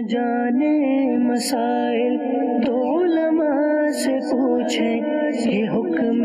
جانے مسائل تو علماء سے پوچھیں، یہ حکم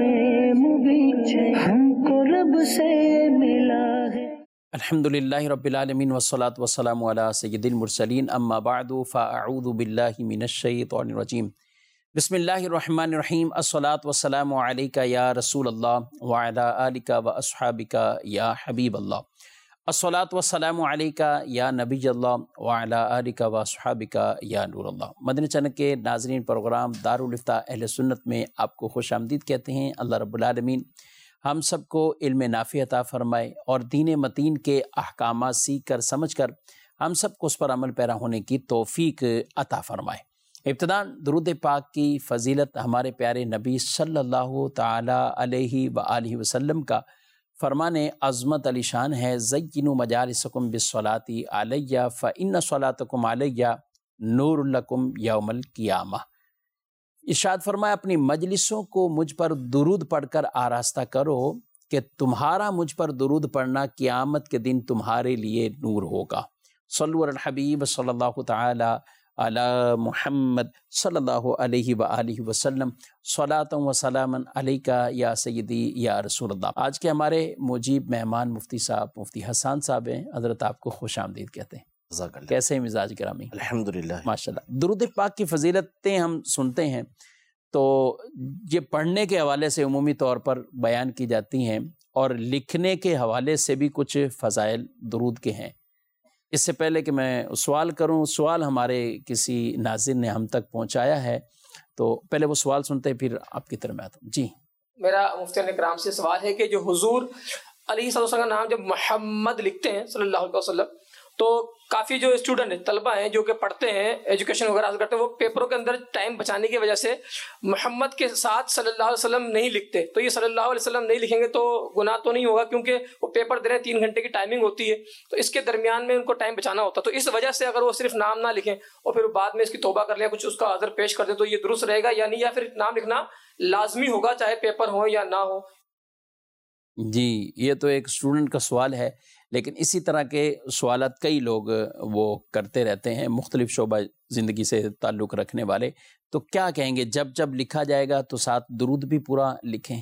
مبین ہم کو رب سے ملا ہے۔ الحمدللہ رب العالمین والصلاة والسلام علی سید المرسلین، اما بعد فاعوذ باللہ من الشیطان الرجیم، بسم اللہ الرحمن الرحیم، الصلاة والسلام علیکہ یا رسول اللہ وعلی آلکہ واصحابکہ یا حبیب اللہ، الصلاة والسلام علیکہ یا نبی اللہ وعلی آلکہ واصحابکہ یا نور اللہ۔ مدنی چینل کے ناظرین، پروگرام دارالافتاء اہل سنت میں آپ کو خوش آمدید کہتے ہیں۔ اللہ رب العالمین ہم سب کو علم نافع عطا فرمائے اور دین متین کے احکامات سیکھ کر سمجھ کر ہم سب کو اس پر عمل پیرا ہونے کی توفیق عطا فرمائے۔ ابتداً درود پاک کی فضیلت ہمارے پیارے نبی صلی اللہ تعالی علیہ وآلہ وسلم کا فرمان عظمت علی شان ہے، زینوا مجالسکم بالصلاۃ علیہ فإن صلاتکم علیہ نور لکم یوم القیامہ۔ ارشاد فرمایا، اپنی مجلسوں کو مجھ پر درود پڑھ کر آراستہ کرو کہ تمہارا مجھ پر درود پڑھنا قیامت کے دن تمہارے لیے نور ہوگا۔ صلو علی الحبیب صلی اللہ تعالی علی محمد صلی اللہ علیہ وآلہ وسلم، صلاۃ و سلاما علیکہ یا سیدی یا رسول اللہ۔ آج کے ہمارے مجیب مہمان مفتی صاحب مفتی حسان صاحب ہیں، حضرت آپ کو خوش آمدید کہتے ہیں۔ کیسے مزاج گرامی؟ الحمدللہ ماشاءاللہ۔ درود پاک کی فضیلتیں ہم سنتے ہیں تو یہ پڑھنے کے حوالے سے عمومی طور پر بیان کی جاتی ہیں، اور لکھنے کے حوالے سے بھی کچھ فضائل درود کے ہیں۔ اس سے پہلے کہ میں سوال کروں، سوال ہمارے کسی ناظرین نے ہم تک پہنچایا ہے، تو پہلے وہ سوال سنتے ہیں پھر آپ کی طرف میں آتا ہوں۔ جی، میرا مفتیان کرام سے سوال ہے کہ جو حضور علیہ صلی اللہ علیہ وسلم کا نام جب محمد لکھتے ہیں صلی اللہ علیہ وسلم، تو کافی جو اسٹوڈنٹ ہیں، طلبہ ہیں جو کہ پڑھتے ہیں، ایجوکیشن وغیرہ حاصل کرتے ہیں، وہ پیپروں کے اندر ٹائم بچانے کی وجہ سے محمد کے ساتھ صلی اللہ علیہ وسلم نہیں لکھتے۔ تو یہ صلی اللہ علیہ وسلم نہیں لکھیں گے تو گناہ تو نہیں ہوگا، کیونکہ وہ پیپر دے رہے ہیں، 3 گھنٹے کی ٹائمنگ ہوتی ہے، تو اس کے درمیان میں ان کو ٹائم بچانا ہوتا ہے۔ تو اس وجہ سے اگر وہ صرف نام نہ لکھیں اور پھر بعد میں اس کی توبہ کر لیں، کچھ اس کا عذر پیش کر دیں، تو یہ درست رہے گا یا نہیں، یا پھر نام لکھنا لازمی ہوگا چاہے پیپر ہو یا نہ ہو؟ جی، یہ تو ایک اسٹوڈنٹ کا سوال ہے، لیکن اسی طرح کے سوالات کئی لوگ وہ کرتے رہتے ہیں، مختلف شعبہ زندگی سے تعلق رکھنے والے۔ تو کیا کہیں گے، جب جب لکھا جائے گا تو ساتھ درود بھی پورا لکھیں؟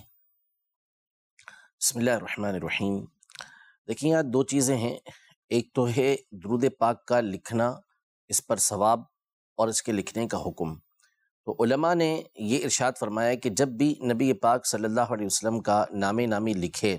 بسم اللہ الرحمن الرحیم۔ دیکھیں، یہاں 2 چیزیں ہیں، ایک تو ہے درود پاک کا لکھنا، اس پر ثواب اور اس کے لکھنے کا حکم۔ تو علماء نے یہ ارشاد فرمایا کہ جب بھی نبی پاک صلی اللہ علیہ وسلم کا نام نامی لکھے،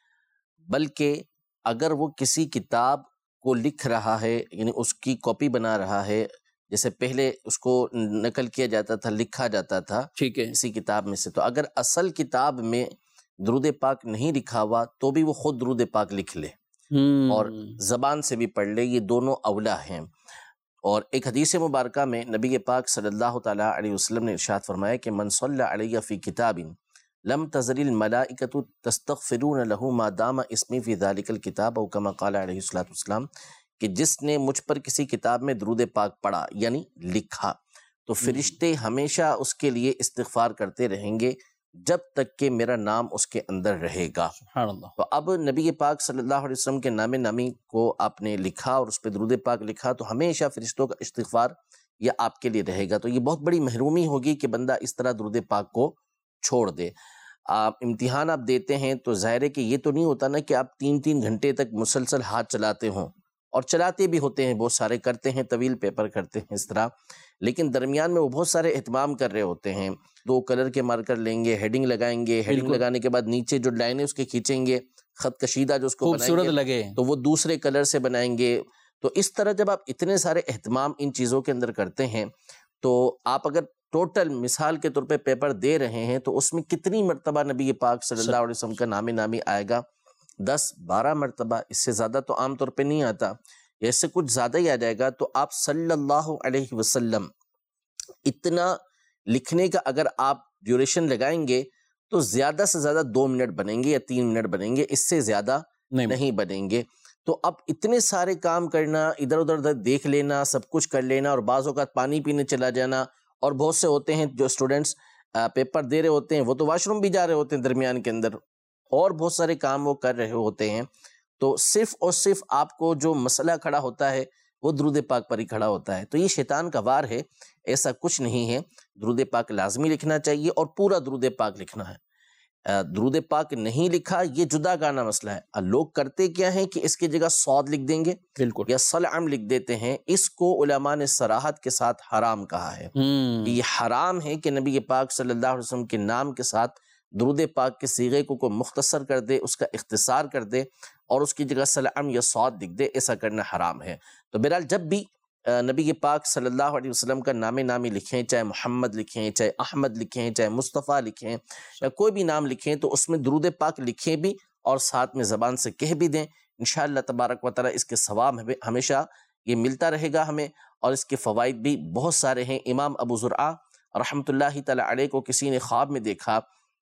بلکہ اگر وہ کسی کتاب کو لکھ رہا ہے، یعنی اس کی کاپی بنا رہا ہے، جیسے پہلے اس کو نقل کیا جاتا تھا، لکھا جاتا تھا ٹھیک ہے کسی کتاب میں سے، تو اگر اصل کتاب میں درود پاک نہیں لکھا ہوا تو بھی وہ خود درود پاک لکھ لے اور زبان سے بھی پڑھ لے، یہ دونوں اولا ہیں۔ اور ایک حدیث مبارکہ میں نبی پاک صلی اللہ تعالیٰ علیہ وسلم نے ارشاد فرمایا کہ من صلی علیہ فی کتاب لم تزل الملائکۃ تستغفرون لہ ما دام اسمی فی ذلک الکتاب، او کما قال علیہ الصلوۃ والسلام، کہ جس نے مجھ پر کسی کتاب میں درود پاک پڑھا یعنی لکھا، تو فرشتے ہمیشہ اس کے لیے استغفار کرتے رہیں گے جب تک کہ میرا نام اس کے اندر رہے گا۔ سبحان اللہ۔ تو اب نبی پاک صلی اللہ علیہ وسلم کے نام نامی کو آپ نے لکھا اور اس پہ درود پاک لکھا، تو ہمیشہ فرشتوں کا استغفار یہ آپ کے لیے رہے گا۔ تو یہ بہت بڑی محرومی ہوگی کہ بندہ اس طرح درود پاک کو چھوڑ دے۔ آپ امتحان آپ دیتے ہیں تو ظاہر ہے کہ یہ تو نہیں ہوتا نا کہ آپ 3 گھنٹے تک مسلسل ہاتھ چلاتے ہوں، اور چلاتے بھی ہوتے ہیں، بہت سارے کرتے ہیں، طویل پیپر کرتے ہیں اس طرح، لیکن درمیان میں وہ بہت سارے اہتمام کر رہے ہوتے ہیں۔ 2 کلر کے مارکر لیں گے، ہیڈنگ لگائیں گے، ہیڈنگ لگانے کے بعد نیچے جو لائنیں اس کے کھینچیں گے، خط کشیدہ جو اس کو خوبصورت لگے تو وہ دوسرے کلر سے بنائیں گے۔ تو اس طرح جب آپ اتنے سارے اہتمام ان چیزوں کے اندر کرتے ہیں، تو آپ اگر ٹوٹل مثال کے طور پہ پیپر دے رہے ہیں تو اس میں کتنی مرتبہ نبی پاک صلی اللہ علیہ وسلم کا نام نامی آئے گا؟ 10-12 مرتبہ، اس سے زیادہ تو عام طور پہ نہیں آتا، یا اس سے کچھ زیادہ ہی آ جائے گا۔ تو آپ صلی اللہ علیہ وسلم اتنا لکھنے کا اگر آپ ڈیوریشن لگائیں گے تو زیادہ سے زیادہ 2 منٹ بنیں گے یا 3 منٹ بنیں گے، اس سے زیادہ نہیں بنیں گے۔ تو اب اتنے سارے کام کرنا، ادھر ادھر دیکھ لینا، سب کچھ کر لینا، اور بعض اوقات پانی پینے چلا جانا، اور بہت سے ہوتے ہیں جو اسٹوڈنٹس پیپر دے رہے ہوتے ہیں وہ تو واش روم بھی جا رہے ہوتے ہیں درمیان کے اندر، اور بہت سارے کام وہ کر رہے ہوتے ہیں۔ تو صرف اور صرف آپ کو جو مسئلہ کھڑا ہوتا ہے وہ درود پاک پر ہی کھڑا ہوتا ہے. تو یہ شیطان کا وار ہے، ایسا کچھ نہیں ہے. درود پاک لازمی لکھنا چاہیے اور پورا درود پاک لکھنا ہے. درود پاک نہیں لکھا یہ جدا گانا مسئلہ ہے. لوگ کرتے کیا ہیں کہ اس کی جگہ صاد لکھ دیں گے بالکل، یا صلعم لکھ دیتے ہیں. اس کو علماء نے صراحت کے ساتھ حرام کہا ہے. یہ حرام ہے کہ نبی پاک صلی اللہ علیہ وسلم کے نام کے ساتھ درود پاک کے صیغے کو کوئی مختصر کر دے، اس کا اختصار کر دے اور اس کی جگہ صلعم یا صاد لکھ دے. ایسا کرنا حرام ہے. تو بہرحال جب بھی نبی پاک صلی اللہ علیہ وسلم کا نام نامی لکھیں، چاہے محمد لکھیں، چاہے احمد لکھیں، چاہے مصطفیٰ لکھیں، یا کوئی بھی نام لکھیں، تو اس میں درود پاک لکھیں بھی اور ساتھ میں زبان سے کہہ بھی دیں. انشاءاللہ تبارک و تعالی اس کے ثواب ہمیشہ یہ ملتا رہے گا ہمیں، اور اس کے فوائد بھی بہت سارے ہیں. امام ابو زرعہ رحمۃ اللہ تعالی علیہ کو کسی نے خواب میں دیکھا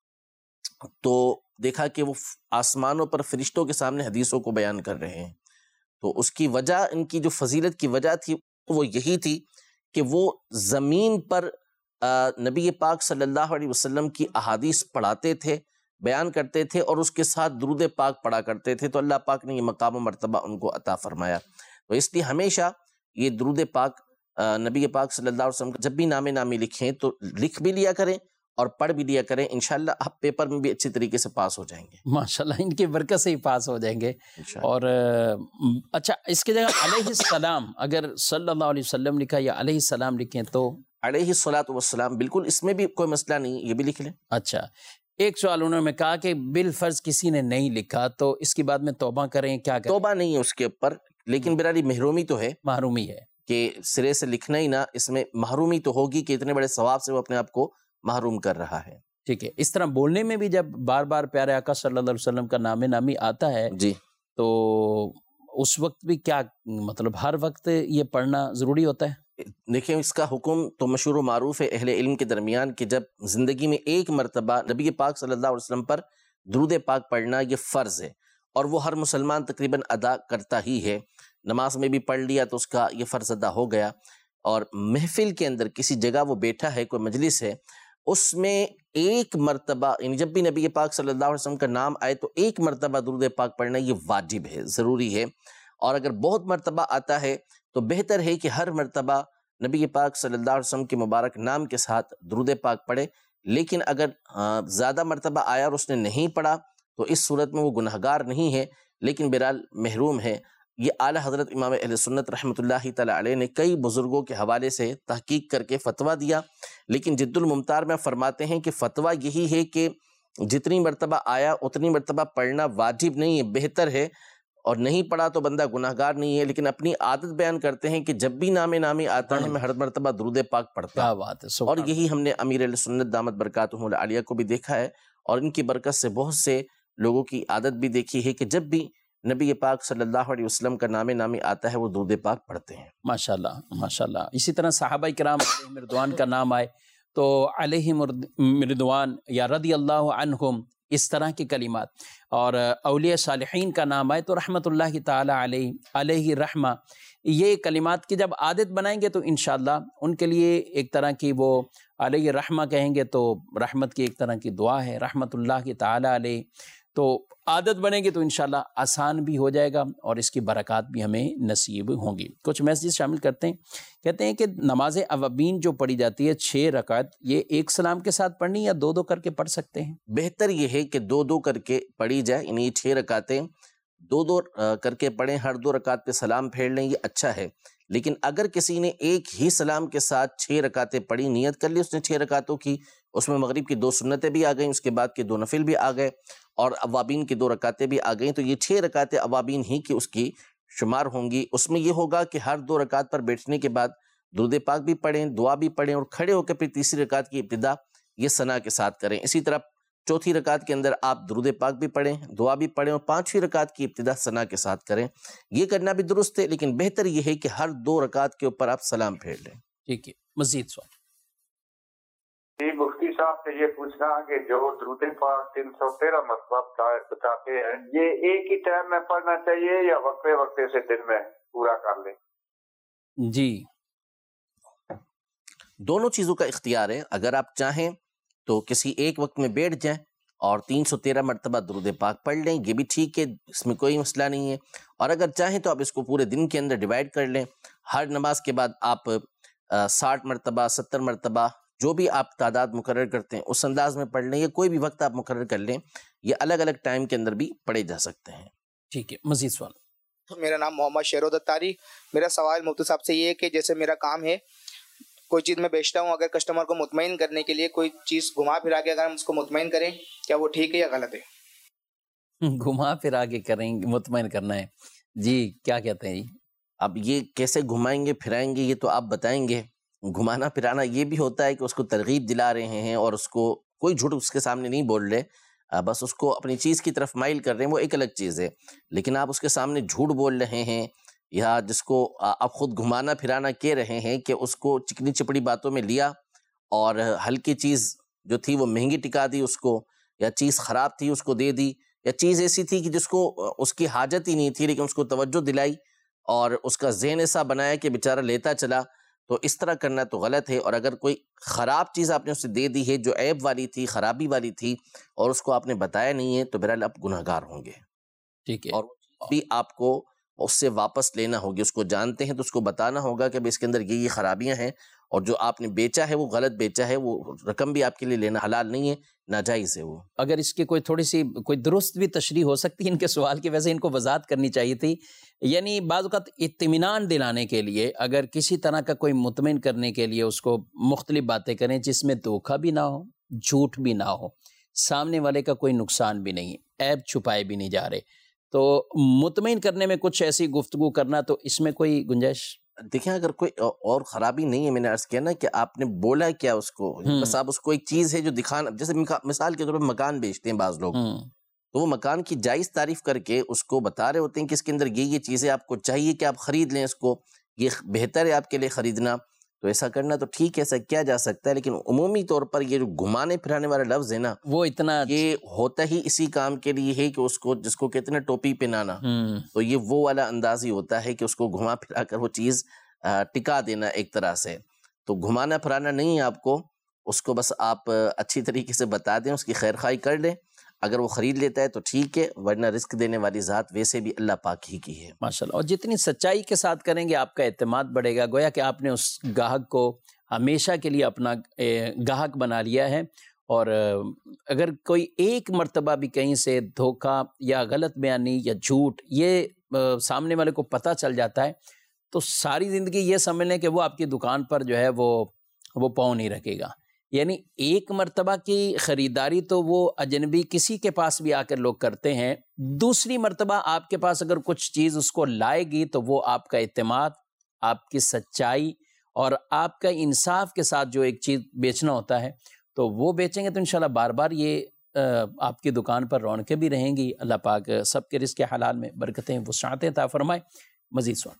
تو دیکھا کہ وہ آسمانوں پر فرشتوں کے سامنے حدیثوں کو بیان کر رہے ہیں. تو اس کی وجہ، ان کی جو فضیلت کی وجہ تھی وہ یہی تھی کہ وہ زمین پر نبی پاک صلی اللہ علیہ وسلم کی احادیث پڑھاتے تھے، بیان کرتے تھے اور اس کے ساتھ درود پاک پڑھا کرتے تھے. تو اللہ پاک نے یہ مقام و مرتبہ ان کو عطا فرمایا. تو اس لیے ہمیشہ یہ درود پاک نبی پاک صلی اللہ علیہ وسلم جب بھی نام نامی لکھیں تو لکھ بھی لیا کریں اور پڑھ بھی لیا کریں. انشاءاللہ آپ پیپر میں بھی اچھی طریقے سے پاس ہو جائیں گے. ماشاءاللہ ان کی برکت سے ہی پاس ہو جائیں گے. اور اچھا، اس کی جگہ علیہ السلام اگر صلی اللہ علیہ وسلم لکھا یا علیہ السلام لکھیں تو علیہ الصلاۃ والسلام، بالکل اس میں بھی کوئی مسئلہ نہیں، یہ بھی لکھ لیں. اچھا، ایک سوال انہوں نے کہا کہ بالفرض کسی نے نہیں لکھا تو اس کے بعد میں توبہ کریں، کیا کریں؟ توبہ نہیں ہے اس کے اوپر، لیکن برادری محرومی تو ہے، محرومی ہے کہ سرے سے لکھنا ہی نہ، اس میں محرومی تو ہوگی کہ اتنے بڑے ثواب سے وہ اپنے آپ کو محروم کر رہا ہے. ٹھیک ہے. اس طرح بولنے میں بھی جب بار بار پیارے آقا صلی اللہ علیہ وسلم کا نام نامی آتا ہے جی، تو اس وقت بھی کیا مطلب ہر وقت یہ پڑھنا ضروری ہوتا ہے؟ دیکھیں اس کا حکم تو مشہور و معروف ہے اہل علم کے درمیان کہ جب زندگی میں ایک مرتبہ نبی پاک صلی اللہ علیہ وسلم پر درود پاک پڑھنا یہ فرض ہے، اور وہ ہر مسلمان تقریباً ادا کرتا ہی ہے. نماز میں بھی پڑھ لیا تو اس کا یہ فرض ادا ہو گیا. اور محفل کے اندر کسی جگہ وہ بیٹھا ہے، کوئی مجلس ہے، اس میں ایک مرتبہ، یعنی جب بھی نبی پاک صلی اللہ علیہ وسلم کا نام آئے تو ایک مرتبہ درود پاک پڑھنا یہ واجب ہے، ضروری ہے. اور اگر بہت مرتبہ آتا ہے تو بہتر ہے کہ ہر مرتبہ نبی پاک صلی اللہ علیہ وسلم کے مبارک نام کے ساتھ درود پاک پڑھے. لیکن اگر زیادہ مرتبہ آیا اور اس نے نہیں پڑھا تو اس صورت میں وہ گناہگار نہیں ہے، لیکن بہرحال محروم ہے. یہ اعلیٰ حضرت امام اہل سنت رحمۃ اللہ تعالی علیہ نے کئی بزرگوں کے حوالے سے تحقیق کر کے فتویٰ دیا، لیکن جد الممتار میں فرماتے ہیں کہ فتویٰ یہی ہے کہ جتنی مرتبہ آیا اتنی مرتبہ پڑھنا واجب نہیں ہے، بہتر ہے. اور نہیں پڑھا تو بندہ گناہگار نہیں ہے، لیکن اپنی عادت بیان کرتے ہیں کہ جب بھی نام نامی آتا ہے میں ہر مرتبہ درود پاک پڑھتا ہوں. اور یہی ہم نے امیر اہل سنت دامت برکاتہم العالیہ کو بھی دیکھا ہے، اور ان کی برکت سے بہت سے لوگوں کی عادت بھی دیکھی ہے کہ جب بھی نبی پاک صلی اللہ علیہ وسلم کا نام نامی آتا ہے وہ درود پاک پڑھتے ہیں. ماشاءاللہ ماشاءاللہ. اسی طرح صحابہ کرام علیہم رضوان کا نام آئے تو علیہم رضوان یا رضی اللہ عنہم، اس طرح کی کلمات. اور اولیاء صالحین کا نام آئے تو رحمت اللہ تعالی علیہ رحمہ. یہ کلمات کی جب عادت بنائیں گے تو انشاءاللہ ان کے لیے ایک طرح کی وہ علیہ رحمہ کہیں گے تو رحمت کی ایک طرح کی دعا ہے، رحمت اللہ تعالی علیہ. تو عادت بنے گی تو انشاءاللہ آسان بھی ہو جائے گا اور اس کی برکات بھی ہمیں نصیب ہوں گی. کچھ میسیج شامل کرتے ہیں. کہتے ہیں کہ نماز اوابین جو پڑھی جاتی ہے 6 رکعت، یہ ایک سلام کے ساتھ پڑھنی یا 2 کر کے پڑھ سکتے ہیں؟ بہتر یہ ہے کہ 2 کر کے پڑھی جائے، یعنی 6 رکعتیں 2 کر کے پڑھیں، ہر 2 رکعت پہ سلام پھیر لیں، یہ اچھا ہے. لیکن اگر کسی نے ایک ہی سلام کے ساتھ 6 رکعتیں پڑھی، نیت کر لی اس نے 6 رکعتوں کی، اس میں مغرب کی 2 سنتیں بھی آ گئیں، اس کے بعد کے 2 نفل بھی آ گئے اور اوابین کی 2 رکعتیں بھی آ گئیں، تو یہ 6 رکعتیں اوابین ہی کی اس کی شمار ہوں گی. اس میں یہ ہوگا کہ ہر 2 رکعت پر بیٹھنے کے بعد درود پاک بھی پڑھیں، دعا بھی پڑھیں، اور کھڑے ہو کے پھر تیسری رکعت کی ابتدا یہ ثنا کے ساتھ کریں. اسی طرح چوتھی رکعت کے اندر آپ درود پاک بھی پڑھیں، دعا بھی پڑھیں، اور 5ویں رکعت کی ابتدا ثنا کے ساتھ کریں. یہ کرنا بھی درست ہے، لیکن بہتر یہ ہے کہ ہر 2 رکعت کے اوپر آپ سلام پھیر لیں. ٹھیک ہے. مزید سوال. جی مفتی صاحب سے یہ پوچھنا کہ جو درود پاک 313 مرتبہ بتاتے ہیں، یہ ایک ہی ٹائم میں پڑھنا چاہیے یا وقفے وقفے سے دن میں پورا کر لیں؟ جی دونوں چیزوں کا اختیار ہے. اگر آپ چاہیں تو کسی ایک وقت میں بیٹھ جائیں اور 313 مرتبہ درود پاک پڑھ لیں، یہ بھی ٹھیک ہے، اس میں کوئی مسئلہ نہیں ہے. اور اگر چاہیں تو آپ اس کو پورے دن کے اندر ڈیوائیڈ کر لیں ہر نماز کے بعد آپ 60 مرتبہ 70 مرتبہ جو بھی آپ تعداد مقرر کرتے ہیں اس انداز میں پڑھ لیں، یا کوئی بھی وقت آپ مقرر کر لیں، یہ الگ الگ ٹائم کے اندر بھی پڑھے جا سکتے ہیں۔ ٹھیک ہے، مزید سوال۔ میرا نام محمد شہرود اتاری۔ میرا سوال مفتی صاحب سے یہ ہے کہ جیسے میرا کام ہے، کوئی چیز میں بیچتا ہوں، اگر کسٹمر کو مطمئن کرنے کے لیے کوئی چیز گھما پھرا کے اگر ہم اس کو مطمئن کریں، کیا وہ ٹھیک ہے یا غلط ہے؟ گھما پھرا کے کریں گے، مطمئن کرنا ہے، جی کیا کہتے ہیں جی؟ اب یہ کیسے گھمائیں گے پھرائیں گے یہ تو آپ بتائیں گے۔ گھمانا پھرانا یہ بھی ہوتا ہے کہ اس کو ترغیب دلا رہے ہیں اور اس کو کوئی جھوٹ اس کے سامنے نہیں بول رہے، بس اس کو اپنی چیز کی طرف مائل کر رہے ہیں، وہ ایک الگ چیز ہے۔ لیکن آپ اس کے سامنے جھوٹ بول رہے ہیں، یا جس کو آپ خود گھمانا پھرانا کہہ رہے ہیں کہ اس کو چکنی چپڑی باتوں میں لیا اور ہلکی چیز جو تھی وہ مہنگی ٹکا دی اس کو، یا چیز خراب تھی اس کو دے دی، یا چیز ایسی تھی کہ جس کو اس کی حاجت ہی نہیں تھی لیکن اس کو توجہ دلائی اور اس کا ذہن ایسا بنایا کہ بیچارہ لیتا چلا، تو اس طرح کرنا تو غلط ہے۔ اور اگر کوئی خراب چیز آپ نے اسے دے دی ہے جو عیب والی تھی، خرابی والی تھی، اور اس کو آپ نے بتایا نہیں ہے، تو بہرحال آپ گناہ گار ہوں گے، ٹھیک ہے، اور بھی آپ کو اس سے واپس لینا ہوگی۔ اس کو جانتے ہیں تو اس کو بتانا ہوگا کہ اس کے اندر یہ خرابیاں ہیں، اور جو آپ نے بیچا ہے وہ غلط بیچا ہے، وہ رقم بھی آپ کے لیے لینا حلال نہیں ہے، ناجائز ہے وہ۔ اگر اس کی کوئی تھوڑی سی کوئی درست بھی تشریح ہو سکتی ہے ان کے سوال کی، ویسے ان کو وضاحت کرنی چاہیے تھی، یعنی بعض اوقات اطمینان دلانے کے لیے اگر کسی طرح کا کوئی مطمئن کرنے کے لیے اس کو مختلف باتیں کریں جس میں دھوکہ بھی نہ ہو، جھوٹ بھی نہ ہو، سامنے والے کا کوئی نقصان بھی نہیں، عیب چھپائے بھی نہیں جا رہے، تو مطمئن کرنے میں کچھ ایسی گفتگو کرنا، تو اس میں کوئی گنجائش؟ دیکھیں اگر کوئی اور خرابی نہیں ہے، میں نے عرض کیا نا کہ آپ نے بولا کیا اس کو، بس آپ اس کو ایک چیز ہے جو دکھانا، جیسے مثال کے طور پہ مکان بیچتے ہیں بعض لوگ، تو وہ مکان کی جائز تعریف کر کے اس کو بتا رہے ہوتے ہیں کہ اس کے اندر یہ چیزیں آپ کو چاہیے کہ آپ خرید لیں، اس کو یہ بہتر ہے آپ کے لیے خریدنا، تو ایسا کرنا تو ٹھیک ہے، ایسا کیا جا سکتا ہے۔ لیکن عمومی طور پر یہ جو گھمانے پھرانے والا لفظ ہے نا، وہ اتنا یہ ہوتا ہی اسی کام کے لیے ہے کہ اس کو، جس کو کہتے ہیں نا ٹوپی پہنانا، تو یہ وہ والا انداز ہی ہوتا ہے کہ اس کو گھما پھرا کر وہ چیز ٹکا دینا ایک طرح سے۔ تو گھمانا پھرانا نہیں ہے آپ کو، اس کو بس آپ اچھی طریقے سے بتا دیں، اس کی خیر خواہی کر لیں، اگر وہ خرید لیتا ہے تو ٹھیک ہے، ورنہ رزق دینے والی ذات ویسے بھی اللہ پاک ہی کی ہے ماشاءاللہ۔ اور جتنی سچائی کے ساتھ کریں گے آپ کا اعتماد بڑھے گا، گویا کہ آپ نے اس گاہک کو ہمیشہ کے لیے اپنا گاہک بنا لیا ہے، اور اگر کوئی ایک مرتبہ بھی کہیں سے دھوکہ یا غلط بیانی یا جھوٹ یہ سامنے والے کو پتہ چل جاتا ہے، تو ساری زندگی یہ سمجھ لیں کہ وہ آپ کی دکان پر جو ہے وہ پاؤں نہیں رکھے گا۔ یعنی ایک مرتبہ کی خریداری تو وہ اجنبی کسی کے پاس بھی آ کر لوگ کرتے ہیں، دوسری مرتبہ آپ کے پاس اگر کچھ چیز اس کو لائے گی تو وہ آپ کا اعتماد، آپ کی سچائی اور آپ کا انصاف کے ساتھ جو ایک چیز بیچنا ہوتا ہے تو وہ بیچیں گے، تو انشاءاللہ بار بار یہ آپ کی دکان پر رونقیں بھی رہیں گی۔ اللہ پاک سب کے رزق حلال میں برکتیں وسعتیں عطا فرمائے۔ مزید سوال؟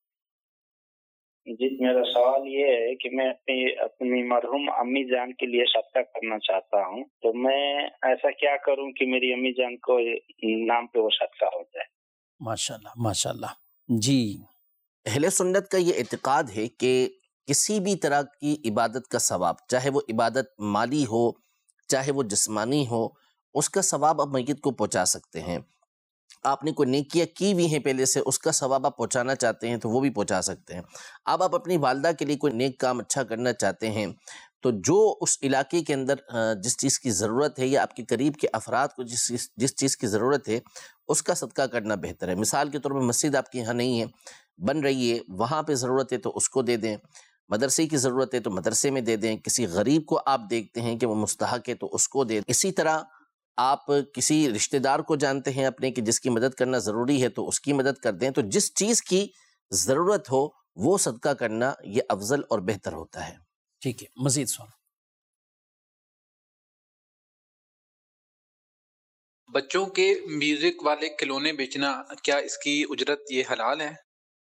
جی میرا سوال یہ ہے کہ میں اپنی مرحوم امی جان کے لیے صدقہ کرنا چاہتا ہوں، تو میں ایسا کیا کروں کہ میری امی جان کو نام پہ وہ صدقہ ہو جائے؟ ماشاءاللہ ماشاءاللہ۔ جی، اہل سنت کا یہ اعتقاد ہے کہ کسی بھی طرح کی عبادت کا ثواب، چاہے وہ عبادت مالی ہو چاہے وہ جسمانی ہو، اس کا ثواب آپ میت کو پہنچا سکتے ہیں۔ آپ نے کوئی نیکیاں کی ہوئی ہیں پہلے سے، اس کا ثواب آپ پہنچانا چاہتے ہیں تو وہ بھی پہنچا سکتے ہیں۔ اب آپ اپنی والدہ کے لیے کوئی نیک کام اچھا کرنا چاہتے ہیں تو جو اس علاقے کے اندر جس چیز کی ضرورت ہے یا آپ کے قریب کے افراد کو جس چیز کی ضرورت ہے اس کا صدقہ کرنا بہتر ہے۔ مثال کے طور پر مسجد آپ کے یہاں نہیں ہے، بن رہی ہے، وہاں پہ ضرورت ہے تو اس کو دے دیں، مدرسے کی ضرورت ہے تو مدرسے میں دے دیں، کسی غریب کو آپ دیکھتے ہیں کہ وہ مستحق ہے تو اس کو دے دیں۔ اسی طرح آپ کسی رشتہ دار کو جانتے ہیں اپنے کہ جس کی مدد کرنا ضروری ہے تو اس کی مدد کر دیں۔ تو جس چیز کی ضرورت ہو وہ صدقہ کرنا یہ افضل اور بہتر ہوتا ہے۔ ٹھیک ہے، مزید سوال؟ بچوں کے میوزک والے کھلونے بیچنا، کیا اس کی اجرت یہ حلال ہے؟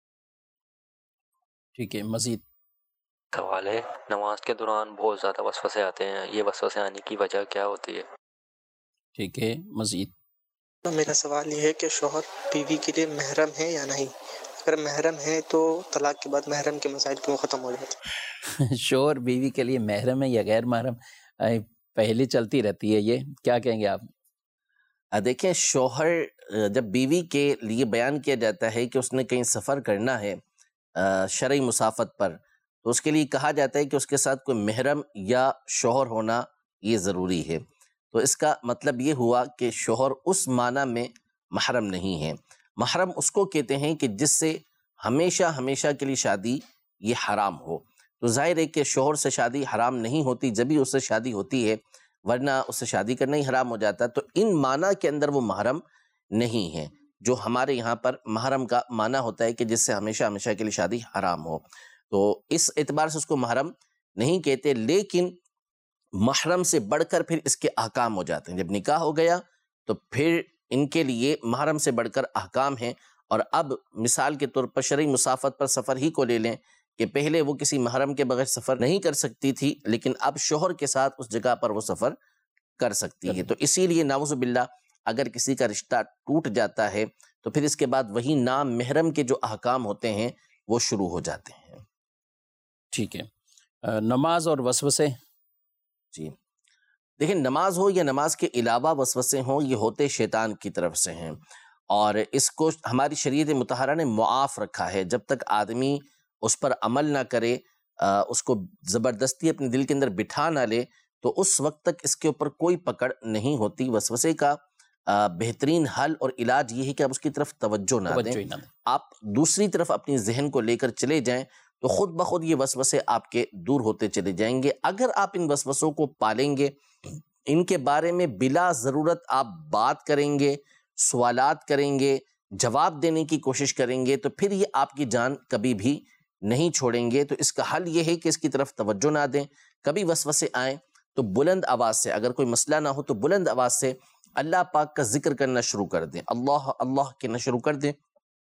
ٹھیک ہے، مزید سوال ہے، نماز کے دوران بہت زیادہ وسوسے آتے ہیں، یہ وسوسے آنے کی وجہ کیا ہوتی ہے؟ ٹھیک ہے، مزید تو میرا سوال یہ ہے کہ شوہر بیوی کے لیے محرم ہے یا نہیں؟ اگر محرم ہے تو طلاق کے بعد محرم کے مسائل کیوں ختم ہو جاتے ہیں؟ شوہر بیوی کے لیے محرم ہے یا غیر محرم، پہلے چلتی رہتی ہے، یہ کیا کہیں گے آپ؟ دیکھیں، شوہر جب بیوی کے لیے بیان کیا جاتا ہے کہ اس نے کہیں سفر کرنا ہے شرعی مسافت پر، تو اس کے لیے کہا جاتا ہے کہ اس کے ساتھ کوئی محرم یا شوہر ہونا یہ ضروری ہے۔ تو اس کا مطلب یہ ہوا کہ شوہر اس معنی میں محرم نہیں ہے۔ محرم اس کو کہتے ہیں کہ جس سے ہمیشہ ہمیشہ کے لیے شادی یہ حرام ہو۔ تو ظاہر ہے کہ شوہر سے شادی حرام نہیں ہوتی، جبھی اس سے شادی ہوتی ہے، ورنہ اس سے شادی کرنا ہی حرام ہو جاتا ہے۔ تو ان معنی کے اندر وہ محرم نہیں ہے، جو ہمارے یہاں پر محرم کا معنی ہوتا ہے کہ جس سے ہمیشہ ہمیشہ کے لیے شادی حرام ہو، تو اس اعتبار سے اس کو محرم نہیں کہتے۔ لیکن محرم سے بڑھ کر پھر اس کے احکام ہو جاتے ہیں۔ جب نکاح ہو گیا تو پھر ان کے لیے محرم سے بڑھ کر احکام ہیں۔ اور اب مثال کے طور پر شرعی مسافت پر سفر ہی کو لے لیں کہ پہلے وہ کسی محرم کے بغیر سفر نہیں کر سکتی تھی، لیکن اب شوہر کے ساتھ اس جگہ پر وہ سفر کر سکتی ہے۔ تو اسی لیے نعوذ باللہ اگر کسی کا رشتہ ٹوٹ جاتا ہے تو پھر اس کے بعد وہی نام محرم کے جو احکام ہوتے ہیں وہ شروع ہو جاتے ہیں۔ ٹھیک ہے، نماز اور وسوسے؟ جی دیکھیں، نماز ہو یا نماز کے علاوہ وسوسے ہوں، یہ ہوتے شیطان کی طرف سے ہیں، اور اس کو ہماری شریعت مطہرہ نے معاف رکھا ہے۔ جب تک آدمی اس پر عمل نہ کرے، اس کو زبردستی اپنے دل کے اندر بٹھا نہ لے، تو اس وقت تک اس کے اوپر کوئی پکڑ نہیں ہوتی۔ وسوسے کا بہترین حل اور علاج یہ ہے کہ آپ اس کی طرف توجہ نہ دیں، آپ دوسری طرف اپنی ذہن کو لے کر چلے جائیں، تو خود بخود یہ وسوسے آپ کے دور ہوتے چلے جائیں گے۔ اگر آپ ان وسوسوں کو پالیں گے، ان کے بارے میں بلا ضرورت آپ بات کریں گے، سوالات کریں گے، جواب دینے کی کوشش کریں گے، تو پھر یہ آپ کی جان کبھی بھی نہیں چھوڑیں گے۔ تو اس کا حل یہ ہے کہ اس کی طرف توجہ نہ دیں۔ کبھی وسوسے آئیں تو بلند آواز سے، اگر کوئی مسئلہ نہ ہو تو بلند آواز سے اللہ پاک کا ذکر کرنا شروع کر دیں، اللہ اللہ کہنا شروع کر دیں۔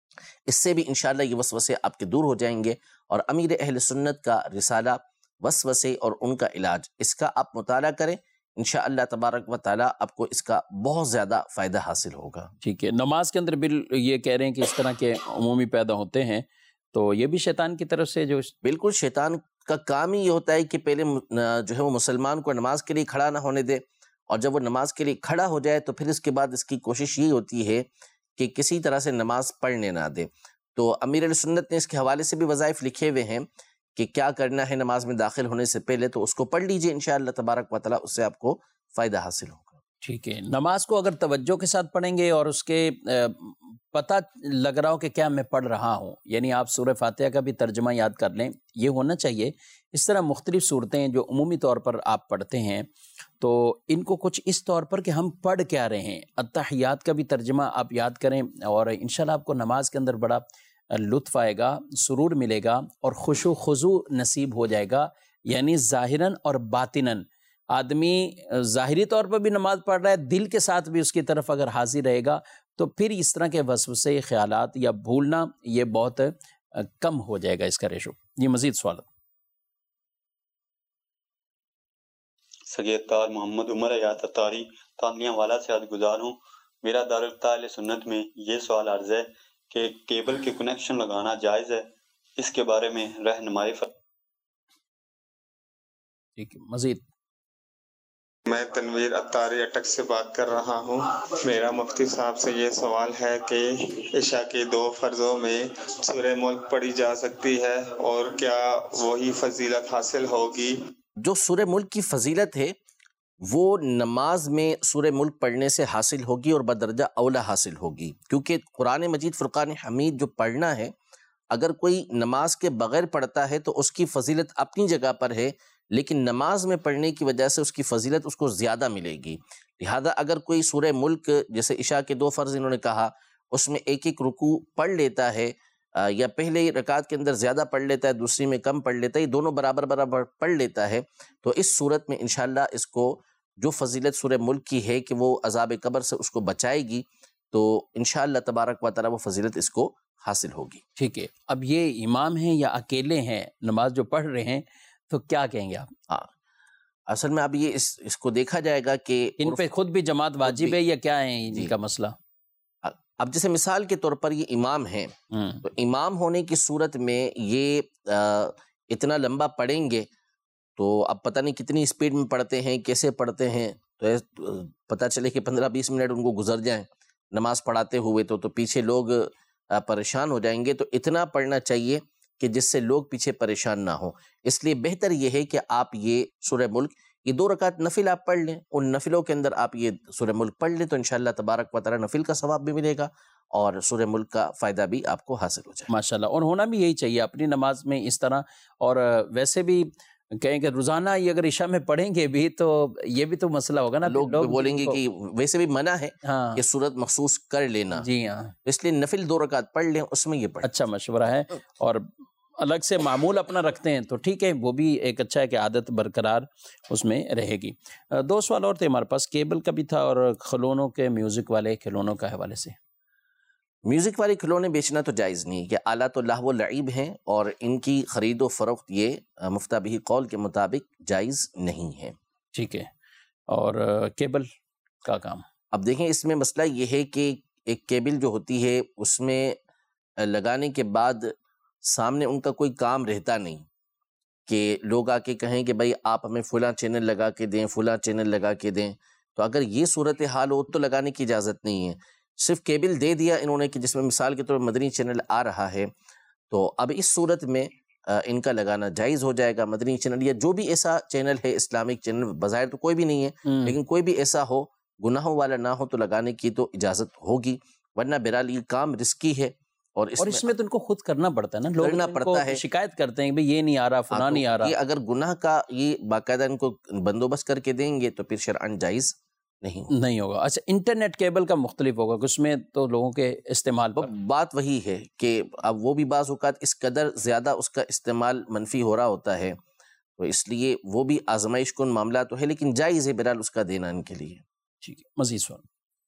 اس سے بھی انشاءاللہ یہ وسوسے آپ کے دور ہو جائیں گے۔ اور امیر اہل سنت کا رسالہ وسوسے اور ان کا علاج، اس کا آپ مطالعہ کریں، انشاءاللہ تبارک و تعالیٰ آپ کو اس کا بہت زیادہ فائدہ حاصل ہوگا۔ ٹھیک ہے، نماز کے اندر یہ کہہ رہے ہیں کہ اس طرح کے عمومی پیدا ہوتے ہیں، تو یہ بھی شیطان کی طرف سے جو بالکل شیطان کا کام ہی یہ ہوتا ہے کہ پہلے جو ہے وہ مسلمان کو نماز کے لیے کھڑا نہ ہونے دے، اور جب وہ نماز کے لیے کھڑا ہو جائے تو پھر اس کے بعد اس کی کوشش یہ ہوتی ہے کہ کسی طرح سے نماز پڑھنے نہ دے۔ تو امیر علیہ سنت نے اس کے حوالے سے بھی وظائف لکھے ہوئے ہیں کہ کیا کرنا ہے نماز میں داخل ہونے سے پہلے، تو اس کو پڑھ لیجئے، انشاءاللہ تبارک و تعالیٰ اس سے آپ کو فائدہ حاصل ہوگا۔ ٹھیک ہے، نماز کو اگر توجہ کے ساتھ پڑھیں گے اور اس کے پتہ لگ رہا ہو کہ کیا میں پڑھ رہا ہوں، یعنی آپ سورہ فاتحہ کا بھی ترجمہ یاد کر لیں، یہ ہونا چاہیے۔ اس طرح مختلف صورتیں جو عمومی طور پر آپ پڑھتے ہیں، تو ان کو کچھ اس طور پر کہ ہم پڑھ کیا رہے ہیں، التحیات کا بھی ترجمہ آپ یاد کریں، اور انشاءاللہ آپ کو نماز کے اندر بڑا لطف آئے گا، سرور ملے گا، اور خشوع خضوع نصیب ہو جائے گا۔ یعنی ظاہراً اور باطناً آدمی ظاہری طور پر بھی نماز پڑھ رہا ہے، دل کے ساتھ بھی اس کی طرف اگر حاضر رہے گا، تو پھر اس طرح کے وسوسے، خیالات یا بھولنا یہ بہت کم ہو جائے گا، اس کا ریشو۔ یہ مزید سوال۔ سید طاہر محمد عمر حیات اتاری تانیہ والا سے عرض گزار ہوں۔ میرا دارالفتا سنت میں یہ سوال عرض ہے کہ کیبل کے کنیکشن لگانا جائز ہے، اس کے بارے میں رہنمائی ٹھیک ہے، مزید۔ میں تنویر اتاری اٹک سے بات کر رہا ہوں۔ میرا مفتی صاحب سے یہ سوال ہے کہ عشاء کے 2 فرضوں میں سورہ ملک پڑھی جا سکتی ہے، اور کیا وہی فضیلت حاصل ہوگی؟ جو سورہ ملک کی فضیلت ہے وہ نماز میں سورہ ملک پڑھنے سے حاصل ہوگی، اور بدرجہ اولا حاصل ہوگی، کیونکہ قرآن مجید فرقان حمید جو پڑھنا ہے، اگر کوئی نماز کے بغیر پڑھتا ہے تو اس کی فضیلت اپنی جگہ پر ہے، لیکن نماز میں پڑھنے کی وجہ سے اس کی فضیلت اس کو زیادہ ملے گی۔ لہذا اگر کوئی سورہ ملک، جیسے عشاء کے 2 فرض انہوں نے کہا، اس میں ایک ایک رکوع پڑھ لیتا ہے، یا پہلے رکعت کے اندر زیادہ پڑھ لیتا ہے، دوسری میں کم پڑھ لیتا ہے، یہ دونوں برابر برابر پڑھ لیتا ہے، تو اس صورت میں انشاءاللہ اس کو جو فضیلت سورہ ملک کی ہے کہ وہ عذاب قبر سے اس کو بچائے گی، تو انشاءاللہ تبارک و تعالیٰ وہ فضیلت اس کو حاصل ہوگی۔ ٹھیک ہے، اب یہ امام ہیں یا اکیلے ہیں نماز جو پڑھ رہے ہیں، تو کیا کہیں گے آپ؟ ہاں، اصل میں اب یہ اس کو دیکھا جائے گا کہ ان پہ خود بھی جماعت واجب ہے یا کیا ہے ان کا مسئلہ؟ اب جیسے مثال کے طور پر یہ امام ہیں، تو امام ہونے کی صورت میں یہ اتنا لمبا پڑھیں گے تو اب پتہ نہیں کتنی اسپیڈ میں پڑھتے ہیں، کیسے پڑھتے ہیں، تو پتہ چلے کہ 15-20 منٹ ان کو گزر جائیں نماز پڑھاتے ہوئے، تو پیچھے لوگ پریشان ہو جائیں گے۔ تو اتنا پڑھنا چاہیے کہ جس سے لوگ پیچھے پریشان نہ ہوں. اس لیے بہتر یہ ہے کہ آپ یہ سورہ ملک، یہ 2 رکعت نفل آپ پڑھ لیں، ان نفلوں کے اندر آپ یہ سورہ ملک پڑھ لیں تو انشاءاللہ تبارک و تعالی نفل کا ثواب بھی ملے گا اور سورہ ملک کا فائدہ بھی آپ کو حاصل ہو جائے. ماشاءاللہ. اور ہونا بھی یہی چاہیے اپنی نماز میں اس طرح. اور ویسے بھی کہیں کہ روزانہ یہ اگر عشاء میں پڑھیں گے بھی تو یہ بھی تو مسئلہ ہوگا نا، لوگ بولیں گے کہ ویسے بھی منع ہے کہ صورت مخصوص کر لینا. جی ہاں، اس لیے نفل 2 رکعت پڑھ لیں، اس میں یہ پڑھ. اچھا مشورہ ہے. اور الگ سے معمول اپنا رکھتے ہیں تو ٹھیک ہے، وہ بھی ایک اچھا ہے کہ عادت برقرار اس میں رہے گی. 2 سوال اور تھے ہمارے پاس، کیبل کا بھی تھا اور کھلونوں کے میوزک والے کھلونوں کا حوالے سے. میوزک والے کھلونے بیچنا تو جائز نہیں، یہ آلات لہو و لعب ہیں اور ان کی خرید و فروخت یہ مفتیٰ بہ قول کے مطابق جائز نہیں ہے. ٹھیک ہے. اور کیبل کا کام، اب دیکھیں اس میں مسئلہ یہ ہے کہ ایک کیبل جو ہوتی ہے اس میں لگانے کے بعد سامنے ان کا کوئی کام رہتا نہیں کہ لوگ آ کے کہیں کہ بھائی آپ ہمیں فلاں چینل لگا کے دیں، فلاں چینل لگا کے دیں. تو اگر یہ صورتحال ہو تو لگانے کی اجازت نہیں ہے. صرف کیبل دے دیا انہوں نے کہ جس میں مثال کے طور پر مدنی چینل آ رہا ہے، تو اب اس صورت میں ان کا لگانا جائز ہو جائے گا. مدنی چینل یا جو بھی ایسا چینل ہے، اسلامک چینل بظاہر تو کوئی بھی نہیں ہے لیکن کوئی بھی ایسا ہو گناہوں والا نہ ہو تو لگانے کی تو اجازت ہوگی، ورنہ بہرحال یہ کام رسکی ہے. اور اس میں تو ان کو خود کرنا پڑتا ہے نا، لوگ کرنا پڑتا ہے، شکایت کرتے ہیں کہ یہ نہیں آ رہا، فلاں نہیں آ رہا. یہ اگر گناہ کا یہ باقاعدہ ان کو بندوبست کر کے دیں گے تو پھر شرعاً جائز نہیں ہوگا. اچھا، انٹرنیٹ کیبل کا مختلف ہوگا، اس میں تو لوگوں کے استعمال پر بات وہی ہے کہ اب وہ بھی بعض اوقات اس قدر زیادہ اس کا استعمال منفی ہو رہا ہوتا ہے، تو اس لیے وہ بھی آزمائش کن معاملہ تو ہے، لیکن جائز ہے بہرحال اس کا دینا ان کے لیے. ٹھیک ہے. مزید سوال.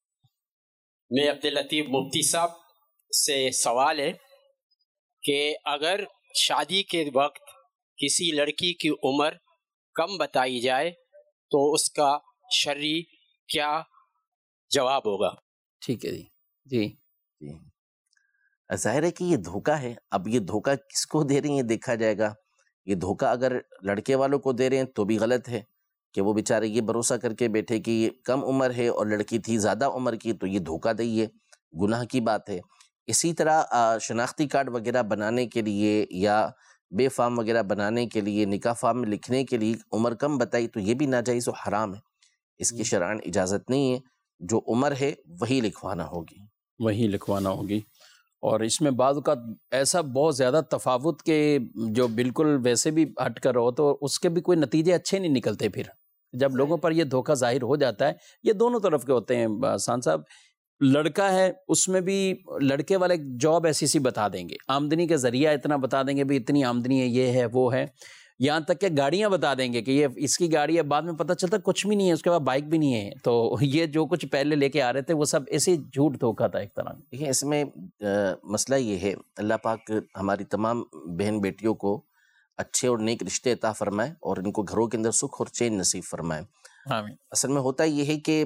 میں عبداللطیف مفتی صاحب سے سوال ہے کہ اگر شادی کے وقت کسی لڑکی کی عمر کم بتائی جائے تو اس کا شرعی کیا جواب ہوگا؟ ٹھیک ہے جی. ظاہر ہے کہ یہ دھوکہ ہے. اب یہ دھوکہ کس کو دے رہی ہیں دیکھا جائے گا. یہ دھوکہ اگر لڑکے والوں کو دے رہے ہیں تو بھی غلط ہے کہ وہ بیچارے یہ بھروسہ کر کے بیٹھے کہ یہ کم عمر ہے اور لڑکی تھی زیادہ عمر کی، تو یہ دھوکہ دہی ہے، گناہ کی بات ہے. اسی طرح شناختی کارڈ وغیرہ بنانے کے لیے یا بے فارم وغیرہ بنانے کے لیے، نکاح فارم میں لکھنے کے لیے عمر کم بتائی تو یہ بھی ناجائز و حرام ہے. اس کی شرعاً اجازت نہیں ہے. جو عمر ہے وہی لکھوانا ہوگی. اور اس میں بعض اوقات ایسا بہت زیادہ تفاوت کہ جو بالکل ویسے بھی ہٹ کر ہو تو اس کے بھی کوئی نتیجے اچھے نہیں نکلتے. پھر جب لوگوں پر یہ دھوکہ ظاہر ہو جاتا ہے، یہ دونوں طرف کے ہوتے ہیں. سان صاحب، لڑکا ہے اس میں بھی لڑکے والے جاب ایسی سی بتا دیں گے، آمدنی کے ذریعہ اتنا بتا دیں گے بھی اتنی آمدنی ہے، یہ ہے وہ ہے، یہاں تک کہ گاڑیاں بتا دیں گے کہ یہ اس کی گاڑی ہے، بعد میں پتہ چلتا کچھ بھی نہیں ہے، اس کے بعد بائک بھی نہیں ہے. تو یہ جو کچھ پہلے لے کے آ رہے تھے وہ سب ایسے جھوٹ دھوکا تھا ایک طرح. دیکھیں اس میں مسئلہ یہ ہے، اللہ پاک ہماری تمام بہن بیٹیوں کو اچھے اور نیک رشتے عطا فرمائے اور ان کو گھروں کے اندر سکھ اور چین نصیب فرمائے. آمین. اصل میں ہوتا یہ ہے کہ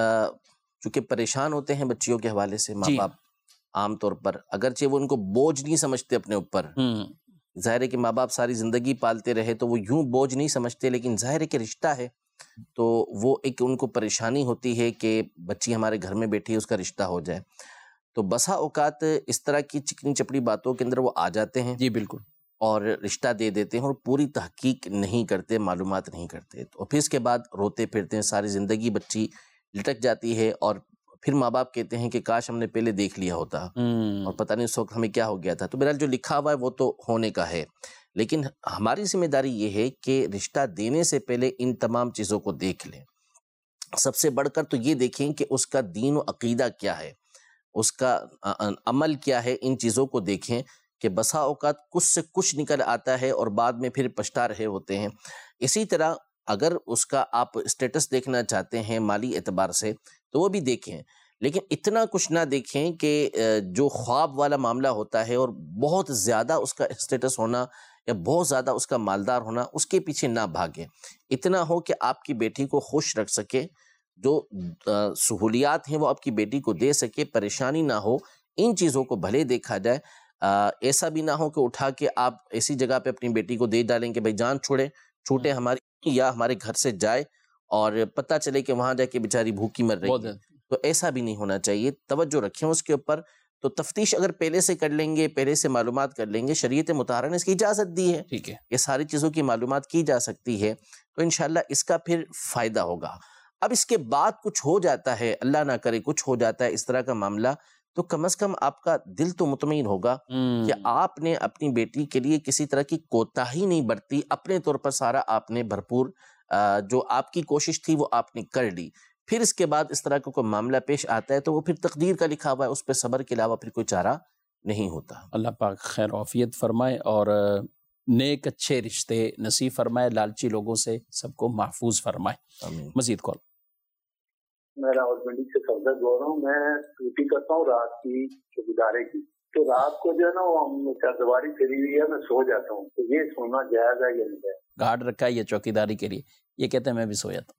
چونکہ پریشان ہوتے ہیں بچیوں کے حوالے سے ماں باپ عام طور پر، اگرچہ وہ ان کو بوجھ نہیں سمجھتے اپنے اوپر. ظاہر ہے کہ ماں باپ ساری زندگی پالتے رہے تو وہ یوں بوجھ نہیں سمجھتے، لیکن ظاہر ہے کہ رشتہ ہے تو وہ ایک ان کو پریشانی ہوتی ہے کہ بچی ہمارے گھر میں بیٹھی ہے، اس کا رشتہ ہو جائے. تو بسا اوقات اس طرح کی چکنی چپڑی باتوں کے اندر وہ آ جاتے ہیں. جی بالکل. اور رشتہ دے دیتے ہیں اور پوری تحقیق نہیں کرتے، معلومات نہیں کرتے. تو پھر اس کے بعد روتے پھرتے ہیں، ساری زندگی بچی لٹک جاتی ہے اور پھر ماں باپ کہتے ہیں کہ کاش ہم نے پہلے دیکھ لیا ہوتا اور پتہ نہیں اس وقت ہمیں کیا ہو گیا تھا. تو بہرحال جو لکھا ہوا ہے وہ تو ہونے کا ہے، لیکن ہماری ذمہ داری یہ ہے کہ رشتہ دینے سے پہلے ان تمام چیزوں کو دیکھ لیں. سب سے بڑھ کر تو یہ دیکھیں کہ اس کا دین و عقیدہ کیا ہے، اس کا عمل کیا ہے. ان چیزوں کو دیکھیں کہ بسا اوقات کچھ سے کچھ نکل آتا ہے اور بعد میں پھر پچھتا رہے ہوتے ہیں. اسی طرح اگر اس کا آپ اسٹیٹس دیکھنا چاہتے ہیں مالی اعتبار سے تو وہ بھی دیکھیں، لیکن اتنا کچھ نہ دیکھیں کہ جو خواب والا معاملہ ہوتا ہے اور بہت زیادہ اس کا اسٹیٹس ہونا یا بہت زیادہ اس کا مالدار ہونا، اس کے پیچھے نہ بھاگیں. اتنا ہو کہ آپ کی بیٹی کو خوش رکھ سکے، جو سہولیات ہیں وہ آپ کی بیٹی کو دے سکے، پریشانی نہ ہو. ان چیزوں کو بھلے دیکھا جائے، ایسا بھی نہ ہو کہ اٹھا کے آپ ایسی جگہ پہ اپنی بیٹی کو دے ڈالیں کہ بھائی جان چھوٹے ہماری، یا ہمارے گھر سے جائے اور پتہ چلے کہ وہاں جا کے بیچاری بھوکی مر رہی ہے. تو ایسا بھی نہیں ہونا چاہیے. توجہ رکھیں اس کے اوپر. تو تفتیش اگر پہلے سے کر لیں گے، پہلے سے معلومات کر لیں گے، شریعت مطہرہ نے اس کی اجازت دی ہے، ٹھیک ہے، یہ ساری چیزوں کی معلومات کی جا سکتی ہے، تو انشاءاللہ اس کا پھر فائدہ ہوگا۔ اب اس کے بعد کچھ ہو جاتا ہے، اللہ نہ کرے کچھ ہو جاتا ہے اس طرح کا معاملہ، تو کم از کم آپ کا دل تو مطمئن ہوگا کہ آپ نے اپنی بیٹی کے لیے کسی طرح کی کوتاہی نہیں برتی، اپنے طور پر سارا آپ نے بھرپور جو آپ کی کوشش تھی وہ آپ نے کر لی۔ پھر اس کے بعد اس طرح کا کوئی معاملہ پیش آتا ہے تو وہ پھر تقدیر کا لکھا ہوا ہے، اس پہ صبر کے علاوہ پھر کوئی چارہ نہیں ہوتا۔ اللہ پاک خیر و عافیت فرمائے اور نیک اچھے رشتے نصیب فرمائے، لالچی لوگوں سے سب کو محفوظ فرمائے۔ آمین۔ مزید کال۔ میں راولپنڈی سے سردر بول رہا ہوں، میں ڈیوٹی کرتا ہوں رات کی چوکیداری کی، تو رات کو جو ہے نا وہ چاردیواری پھیری ہوئی ہے، میں سو جاتا ہوں، تو یہ سونا جائز ہے یا نہیں جائز؟ گارڈ رکھا ہے یہ چوکیداری کے لیے، یہ کہتے ہیں میں بھی سو جاتا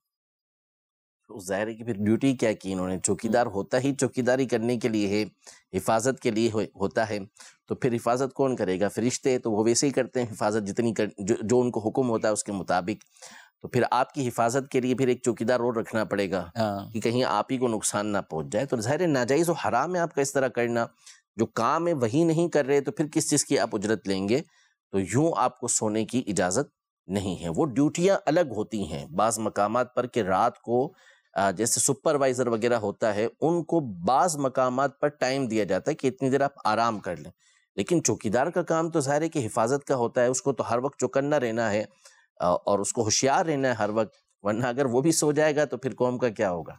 ہوں۔ ظاہر ہے کہ پھر ڈیوٹی کیا کی انہوں نے، چوکیدار ہوتا ہی چوکیداری کرنے کے لیے ہے، حفاظت کے لیے ہوتا ہے، تو پھر حفاظت کون کرے گا؟ فرشتے تو وہ ویسے ہی کرتے ہیں حفاظت، جتنی جو ان کو حکم ہوتا ہے اس کے مطابق، تو پھر آپ کی حفاظت کے لیے پھر ایک چوکیدار اور رکھنا پڑے گا کہ کہیں آپ ہی کو نقصان نہ پہنچ جائے، تو ظاہر ہے ناجائز و حرام ہے آپ کا اس طرح کرنا، جو کام ہے وہی نہیں کر رہے تو پھر کس چیز کی آپ اجرت لیں گے؟ تو یوں آپ کو سونے کی اجازت نہیں ہے۔ وہ ڈیوٹیاں الگ ہوتی ہیں بعض مقامات پر کہ رات کو جیسے سپروائزر وغیرہ ہوتا ہے ان کو بعض مقامات پر ٹائم دیا جاتا ہے کہ اتنی دیر آپ آرام کر لیں، لیکن چوکیدار کا کام تو ظاہر ہے کہ حفاظت کا ہوتا ہے، اس کو تو ہر وقت چوکنا رہنا ہے اور اس کو ہوشیار رہنا ہے ہر وقت، ورنہ اگر وہ بھی سو جائے گا تو پھر قوم کا کیا ہوگا؟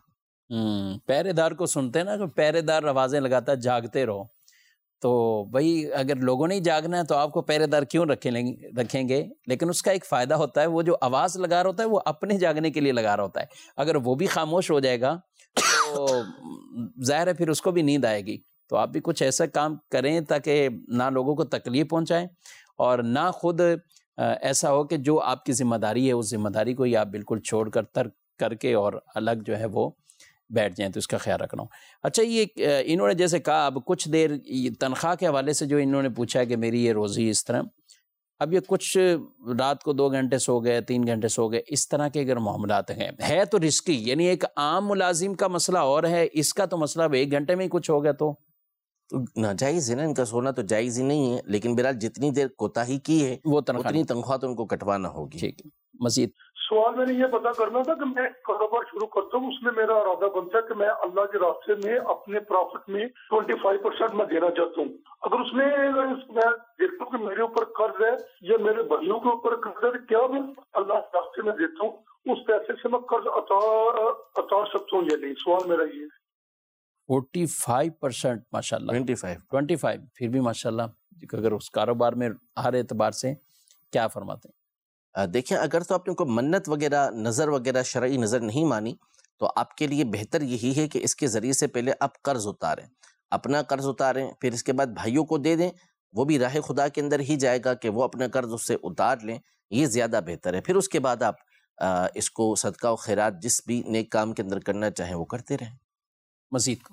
پہرے دار کو سنتے ہیں نا کہ پہرے دار آوازیں لگاتا ہے جاگتے رہو، تو وہی اگر لوگوں نے جاگنا ہے تو آپ کو پہرے دار کیوں رکھیں گے؟ لیکن اس کا ایک فائدہ ہوتا ہے، وہ جو آواز لگا رہا ہوتا ہے وہ اپنے جاگنے کے لیے لگا رہا ہوتا ہے، اگر وہ بھی خاموش ہو جائے گا تو ظاہر ہے پھر اس کو بھی نیند آئے گی۔ تو آپ بھی کچھ ایسا کام کریں تاکہ نہ لوگوں کو تکلیف پہنچائیں اور نہ خود ایسا ہو کہ جو آپ کی ذمہ داری ہے اس ذمہ داری کو ہی آپ بالکل چھوڑ کر ترک کر کے اور الگ جو ہے وہ بیٹھ جائیں، تو اس کا خیال رکھنا ہوں۔ اچھا، یہ انہوں نے جیسے کہا اب کچھ دیر تنخواہ کے حوالے سے جو انہوں نے پوچھا کہ میری یہ روزی اس طرح، اب یہ کچھ رات کو 2 گھنٹے سو گئے، 3 گھنٹے سو گئے، اس طرح کے اگر معاملات ہیں، ہے تو رسکی، یعنی ایک عام ملازم کا مسئلہ اور ہے، اس کا تو مسئلہ اب 1 گھنٹے میں ہی کچھ ہو گیا تو ناجائز ہے نا، ان کا سونا تو جائز ہی نہیں ہے، لیکن بہرحال جتنی دیر کوتاہی کی ہے وہ اتنی تنخواہ تو ان کو کٹوانا ہوگی۔ ٹھیک ہے، مزید سوال میں نے یہ پتا کرنا تھا کہ میں کاروبار شروع کرتا ہوں، اس میں میرا ارادہ بنتا ہے کہ میں اللہ کے راستے میں اپنے پروفٹ میں 25% میں دینا چاہتا ہوں، اگر اس میں میں دیکھتا ہوں کہ میرے اوپر قرض ہے یا میرے بھائیوں کے اوپر قرض ہے، کیا میں اللہ کے راستے میں دیتا ہوں اس پیسے سے میں قرض اتار سکتا ہوں یا نہیں؟ سوال میرا یہ ہے۔ 45% ماشاء اللہ، 25 پھر بھی ماشاء اللہ، اگر اس کاروبار میں ہر اعتبار سے کیا فرماتے ہیں؟ دیکھیں، اگر تو آپ نے کوئی منت وغیرہ نظر وغیرہ شرعی نظر نہیں مانی تو آپ کے لیے بہتر یہی ہے کہ اس کے ذریعے سے پہلے آپ قرض اتاریں، اپنا قرض اتاریں، پھر اس کے بعد بھائیوں کو دے دیں، وہ بھی راہ خدا کے اندر ہی جائے گا کہ وہ اپنا قرض اس سے اتار لیں، یہ زیادہ بہتر ہے۔ پھر اس کے بعد آپ اس کو صدقہ و خیرات جس بھی نیک کام کے اندر کرنا چاہیں وہ کرتے رہیں۔ مزید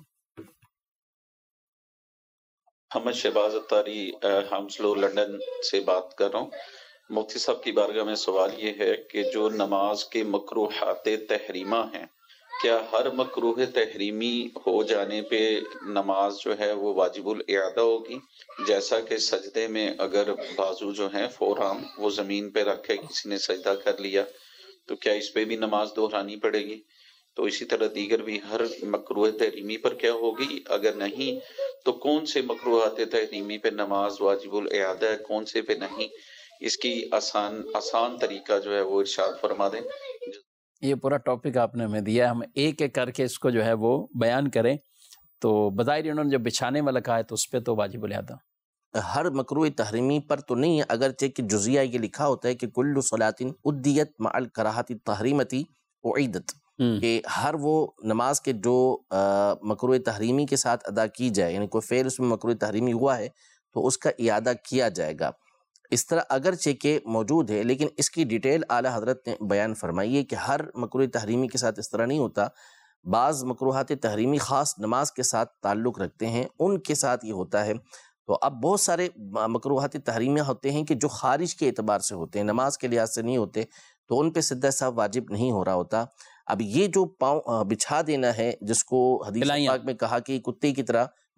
محمد شہباز اتاری ہمسلو لندن سے بات کر رہا ہوں۔ مفتی صاحب کی بارگاہ میں سوال یہ ہے کہ جو نماز کے مکروہات تحریمہ ہیں، کیا ہر مکروہ تحریمی ہو جانے پہ نماز جو ہے وہ واجب الاعادہ ہوگی؟ جیسا کہ سجدے میں اگر بازو جو ہیں فورارم وہ زمین پہ رکھے کسی نے سجدہ کر لیا تو کیا اس پہ بھی نماز دہرانی پڑے گی؟ تو اسی طرح دیگر بھی ہر مکروہ تحریمی پر کیا ہوگی؟ اگر نہیں تو کون سے مکروہات تحریمی پہ نماز واجب الاعادہ ہے، کون سے پہ نہیں؟ اس کی آسان طریقہ جو ہے وہ ارشاد فرما دیں۔ یہ پورا ٹاپک آپ نے ہمیں دیا ہے، ہم ایک ایک کر کے اس کو جو ہے وہ بیان کریں، تو بظاہر انہوں نے جو بچھانے والا کہا ہے تو اس پہ تو واجب الاعادہ ہر مکروہ تحریمی پر تو نہیں ہے، اگرچہ کہ جزیہ یہ لکھا ہوتا ہے کہ کل صلاۃ ادیت مع الکراہۃ التحریمۃ اعیدت، کہ ہر وہ نماز کے جو مکروہ تحریمی کے ساتھ ادا کی جائے، یعنی کوئی فعل اس میں مکروہ تحریمی ہوا ہے تو اس کا اعادہ کیا جائے گا۔ اس طرح اگرچہ کہ موجود ہے لیکن اس کی ڈیٹیل اعلیٰ حضرت نے بیان فرمائی ہے کہ ہر مکروہ تحریمی کے ساتھ اس طرح نہیں ہوتا، بعض مکروہات تحریمی خاص نماز کے ساتھ تعلق رکھتے ہیں، ان کے ساتھ یہ ہوتا ہے۔ تو اب بہت سارے مکروہات تحریمیہ ہوتے ہیں کہ جو خارج کے اعتبار سے ہوتے ہیں، نماز کے لحاظ سے نہیں ہوتے، تو ان پہ سجدہ سہو واجب نہیں ہو رہا ہوتا۔ اب یہ جو پاؤں بچھا دینا ہے، جس کو حدیث پاک میں کہا کہ کتے کی طرح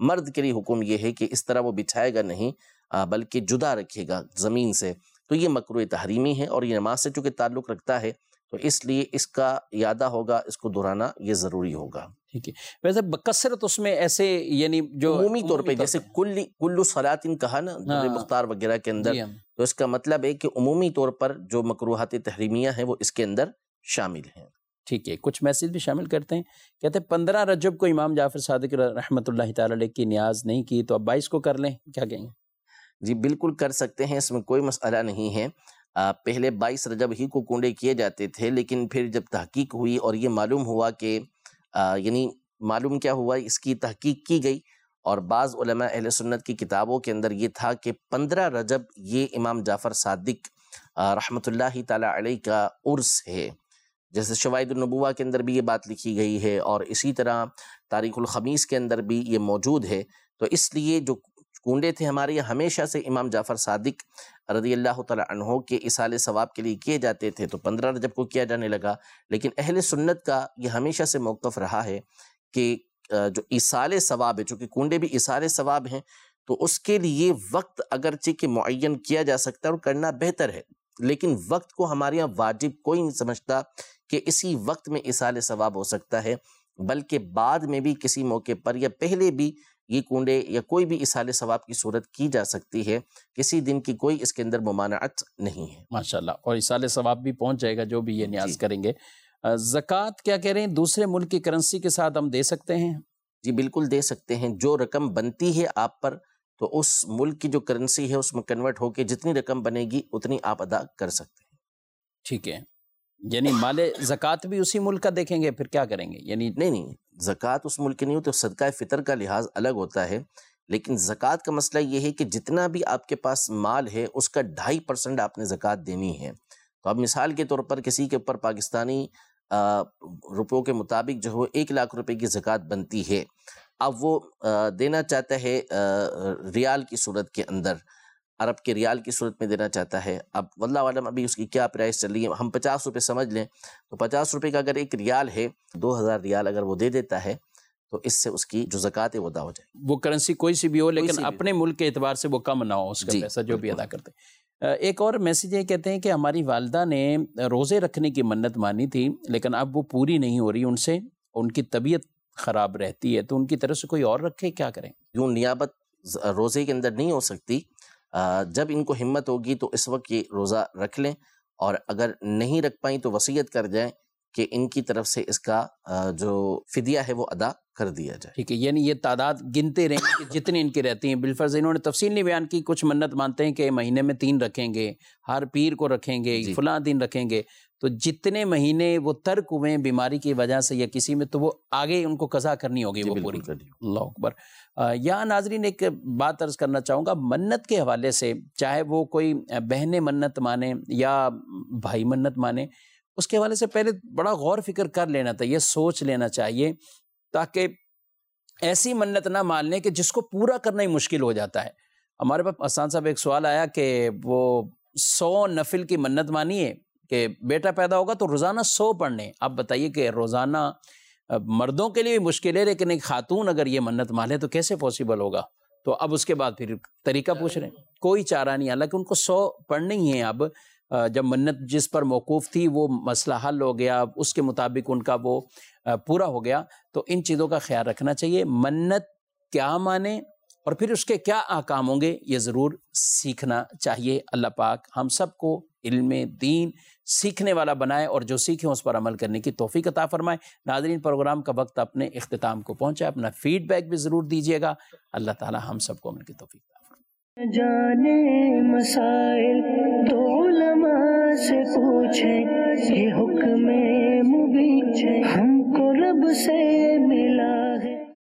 مرد کے لیے حکم یہ ہے کہ اس طرح وہ بچھائے گا نہیں بلکہ جدا رکھے گا زمین سے، تو یہ مکروہ تحریمی ہے، اور یہ نماز سے چونکہ تعلق رکھتا ہے تو اس لیے اس کا اعادہ ہوگا، اس کو دہرانا یہ ضروری ہوگا۔ ٹھیک ہے، ویسے بکثرت اس میں ایسے یعنی جو عمومی طور پہ جیسے کل صلاتن کہا نا مختار وغیرہ کے اندر، تو اس کا مطلب ہے کہ عمومی طور پر جو مکروہات تحریمیہ ہیں وہ اس کے اندر شامل ہیں۔ ٹھیک ہے، کچھ میسیج بھی شامل کرتے ہیں، کہتے ہیں 15 رجب کو امام جعفر صادق رحمۃ اللہ تعالی علیہ کی نیاز نہیں کی تو اب 22 کو کر لیں، کیا کہیں گے؟ جی بالکل کر سکتے ہیں، اس میں کوئی مسئلہ نہیں ہے۔ پہلے 22 رجب ہی کو کنڈے کیے جاتے تھے، لیکن پھر جب تحقیق ہوئی اور یہ معلوم ہوا کہ یعنی معلوم کیا ہوا، اس کی تحقیق کی گئی اور بعض علماء اہل سنت کی کتابوں کے اندر یہ تھا کہ 15 رجب یہ امام جعفر صادق رحمۃ اللہ تعالی علیہ کا عرس ہے، جیسے شواہد النبوہ کے اندر بھی یہ بات لکھی گئی ہے، اور اسی طرح تاریخ الخمیس کے اندر بھی یہ موجود ہے۔ تو اس لیے جو کنڈے تھے ہمارے یہاں ہمیشہ سے امام جعفر صادق رضی اللہ تعالی عنہ کے اصال ثواب کے لیے کیے جاتے تھے، تو 15 رجب کو کیا جانے لگا، لیکن اہل سنت کا یہ ہمیشہ سے موقف رہا ہے کہ جو اصال ثواب ہے، چونکہ کنڈے بھی اصال ثواب ہیں، تو اس کے لیے وقت اگرچہ کہ معین کیا جا سکتا ہے اور کرنا بہتر ہے، لیکن وقت کو ہمارے یہاں واجب کوئی نہیں سمجھتا کہ اسی وقت میں اصال ثواب ہو سکتا ہے، بلکہ بعد میں بھی کسی موقع پر یا پہلے بھی یہ کنڈے یا کوئی بھی اصال ثواب کی صورت کی جا سکتی ہے، کسی دن کی کوئی اس کے اندر ممانعت نہیں ہے۔ ماشاءاللہ، اور اصال ثواب بھی پہنچ جائے گا جو بھی یہ نیاز کریں گے۔ زکوٰۃ کیا کہہ رہے ہیں، دوسرے ملک کی کرنسی کے ساتھ ہم دے سکتے ہیں؟ جی بالکل دے سکتے ہیں، جو رقم بنتی ہے آپ پر تو اس ملک کی جو کرنسی ہے اس میں کنورٹ ہو کے جتنی رقم بنے گی اتنی آپ ادا کر سکتے ہیں۔ ٹھیک ہے، یعنی مال زکوٰۃ بھی اسی ملک کا دیکھیں گے، پھر کیا کریں گے؟ یعنی نہیں، زکوٰۃ اس ملک کی نہیں ہوتی، تو صدقہ فطر کا لحاظ الگ ہوتا ہے، لیکن زکوٰۃ کا مسئلہ یہ ہے کہ جتنا بھی آپ کے پاس مال ہے اس کا 2.5% آپ نے زکوٰۃ دینی ہے۔ تو اب مثال کے طور پر کسی کے اوپر پاکستانی روپیوں کے مطابق جو ہے 1 لاکھ روپے کی زکوٰۃ بنتی ہے، اب وہ دینا چاہتا ہے ریال کی صورت کے اندر، عرب کے ریال کی صورت میں دینا چاہتا ہے۔ اب واللہ عالم ابھی اس کی کیا پرائس چل رہی ہے، ہم 50 روپے سمجھ لیں، تو 50 روپے کا اگر 1 ریال ہے، 2000 ریال اگر وہ دے دیتا ہے تو اس سے اس کی جو زکوٰۃ ہے وہ ادا ہو جائے۔ وہ کرنسی کوئی سی بھی ہو، لیکن اپنے ملک کے اعتبار سے وہ کم نہ ہو، اس کا پیسہ جو بھی ادا کرتے ہیں۔ ایک اور میسیج یہ کہتے ہیں کہ ہماری والدہ نے روزے رکھنے کی منت مانی تھی، لیکن اب وہ پوری نہیں ہو رہی ان سے، ان کی طبیعت خراب رہتی ہے، تو ان کی طرف سے کوئی اور رکھے، کیا کریں؟ یوں نیابت روزے کے اندر نہیں ہو سکتی، جب ان کو ہمت ہوگی تو اس وقت یہ روزہ رکھ لیں، اور اگر نہیں رکھ پائیں تو وصیت کر جائیں کہ ان کی طرف سے اس کا جو فدیہ ہے وہ ادا کر دیا جائے۔ ٹھیک ہے، یعنی یہ تعداد گنتے رہیں کہ جتنی ان کی رہتی ہیں۔ بالفرض انہوں نے تفصیل نہیں بیان کی، کچھ منت مانتے ہیں کہ مہینے میں 3 رکھیں گے، ہر پیر کو رکھیں گے، فلاں دن رکھیں گے، تو جتنے مہینے وہ ترک ہوئے بیماری کی وجہ سے یا کسی میں، تو وہ آگے ان کو قضا کرنی ہوگی وہ پوری۔ اللہ اکبر۔ یہاں ناظرین ایک بات عرض کرنا چاہوں گا، منت کے حوالے سے چاہے وہ کوئی بہنیں منت مانے یا بھائی منت مانے، اس کے حوالے سے پہلے بڑا غور فکر کر لینا چاہیے، سوچ لینا چاہیے، تاکہ ایسی منت نہ مان لیں کہ جس کو پورا کرنا ہی مشکل ہو جاتا ہے۔ ہمارے پاس حسان صاحب ایک سوال آیا کہ وہ 100 نفل کی منت مانی ہے کہ بیٹا پیدا ہوگا تو روزانہ 100 پڑھنے۔ آپ بتائیے کہ روزانہ مردوں کے لیے بھی مشکل ہے، لیکن ایک خاتون اگر یہ منت مانے تو کیسے پاسبل ہوگا؟ تو اب اس کے بعد پھر طریقہ پوچھ رہے ہیں، کوئی چارہ نہیں، حالانکہ ان کو 100 پڑھنے ہی ہیں۔ اب جب منت جس پر موقوف تھی وہ مسئلہ حل ہو گیا، اس کے مطابق ان کا وہ پورا ہو گیا، تو ان چیزوں کا خیال رکھنا چاہیے۔ منت کیا مانے اور پھر اس کے کیا احکام ہوں گے، یہ ضرور سیکھنا چاہیے۔ اللہ پاک ہم سب کو علم دین سیکھنے والا بنائے اور جو سیکھیں اس پر عمل کرنے کی توفیق عطا فرمائے۔ ناظرین، پروگرام کا وقت اپنے اختتام کو پہنچا، اپنا فیڈ بیک بھی ضرور دیجیے گا۔ اللہ تعالی ہم سب کو عمل کی توفیق عطا فرمائے۔ جانے مسائل تو علماء سے پوچھیں، یہ حکم مبین ہم کو رب سے ملا ہے۔